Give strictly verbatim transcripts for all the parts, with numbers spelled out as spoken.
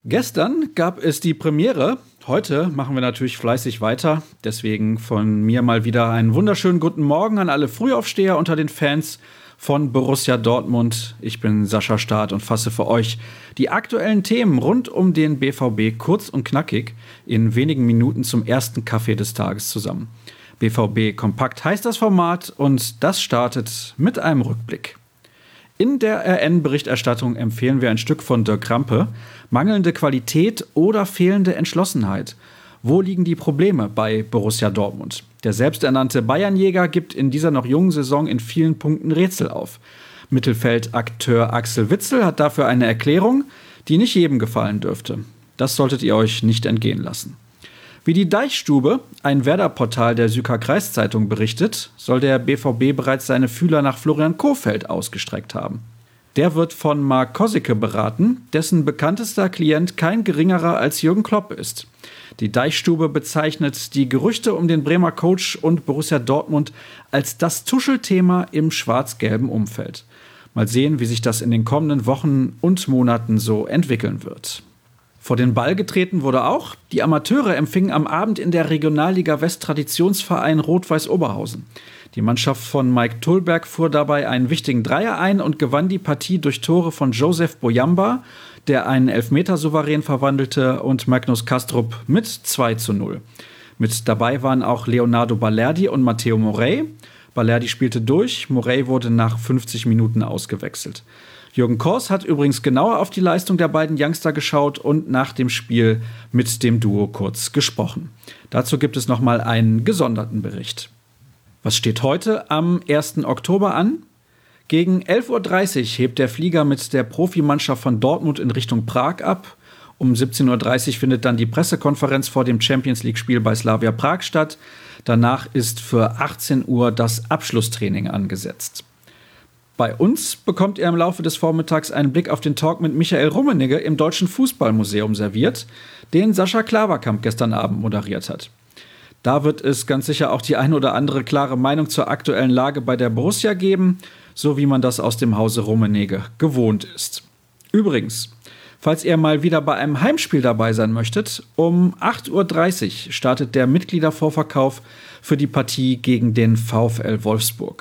Gestern gab es die Premiere. Heute machen wir natürlich fleißig weiter. Deswegen von mir mal wieder einen wunderschönen guten Morgen an alle Frühaufsteher unter den Fans von Borussia Dortmund. Ich bin Sascha Staat und fasse für euch die aktuellen Themen rund um den B V B kurz und knackig in wenigen Minuten zum ersten Kaffee des Tages zusammen. B V B Kompakt heißt das Format und das startet mit einem Rückblick. In der R N-Berichterstattung empfehlen wir ein Stück von Dirk Krampe. Mangelnde Qualität oder fehlende Entschlossenheit. Wo liegen die Probleme bei Borussia Dortmund? Der selbsternannte Bayernjäger gibt in dieser noch jungen Saison in vielen Punkten Rätsel auf. Mittelfeldakteur Axel Witsel hat dafür eine Erklärung, die nicht jedem gefallen dürfte. Das solltet ihr euch nicht entgehen lassen. Wie die Deichstube, ein Werder-Portal der Süker Kreiszeitung, berichtet, soll der B V B bereits seine Fühler nach Florian Kohfeldt ausgestreckt haben. Der wird von Mark Kosicke beraten, dessen bekanntester Klient kein geringerer als Jürgen Klopp ist. Die Deichstube bezeichnet die Gerüchte um den Bremer Coach und Borussia Dortmund als das Tuschelthema im schwarz-gelben Umfeld. Mal sehen, wie sich das in den kommenden Wochen und Monaten so entwickeln wird. Vor den Ball getreten wurde auch, die Amateure empfingen am Abend in der Regionalliga West Traditionsverein Rot-Weiß Oberhausen. Die Mannschaft von Mike Tullberg fuhr dabei einen wichtigen Dreier ein und gewann die Partie durch Tore von Joseph Boyamba, der einen Elfmeter souverän verwandelte, und Magnus Kastrup mit zwei zu null. Mit dabei waren auch Leonardo Balerdi und Matteo Morey. Balerdi spielte durch, Morey wurde nach fünfzig Minuten ausgewechselt. Jürgen Kors hat übrigens genauer auf die Leistung der beiden Youngster geschaut und nach dem Spiel mit dem Duo kurz gesprochen. Dazu gibt es nochmal einen gesonderten Bericht. Was steht heute am ersten Oktober an? Gegen elf Uhr dreißig hebt der Flieger mit der Profimannschaft von Dortmund in Richtung Prag ab. Um siebzehn Uhr dreißig findet dann die Pressekonferenz vor dem Champions-League-Spiel bei Slavia Prag statt. Danach ist für achtzehn Uhr das Abschlusstraining angesetzt. Bei uns bekommt ihr im Laufe des Vormittags einen Blick auf den Talk mit Michael Rummenigge im Deutschen Fußballmuseum serviert, den Sascha Klaverkamp gestern Abend moderiert hat. Da wird es ganz sicher auch die ein oder andere klare Meinung zur aktuellen Lage bei der Borussia geben, so wie man das aus dem Hause Rummenigge gewohnt ist. Übrigens, falls ihr mal wieder bei einem Heimspiel dabei sein möchtet, um acht Uhr dreißig startet der Mitgliedervorverkauf für die Partie gegen den VfL Wolfsburg.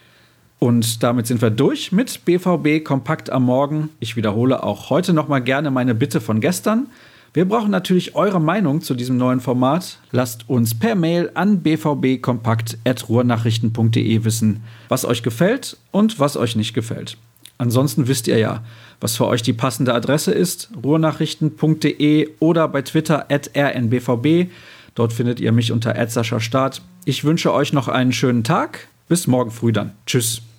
Und damit sind wir durch mit B V B Kompakt am Morgen. Ich wiederhole auch heute noch mal gerne meine Bitte von gestern. Wir brauchen natürlich eure Meinung zu diesem neuen Format. Lasst uns per Mail an b v b kompakt at ruhrnachrichten punkt d e wissen, was euch gefällt und was euch nicht gefällt. Ansonsten wisst ihr ja, was für euch die passende Adresse ist, ruhrnachrichten punkt d e oder bei Twitter at r n b v b. Dort findet ihr mich unter at sascha staat. Ich wünsche euch noch einen schönen Tag. Bis morgen früh dann. Tschüss.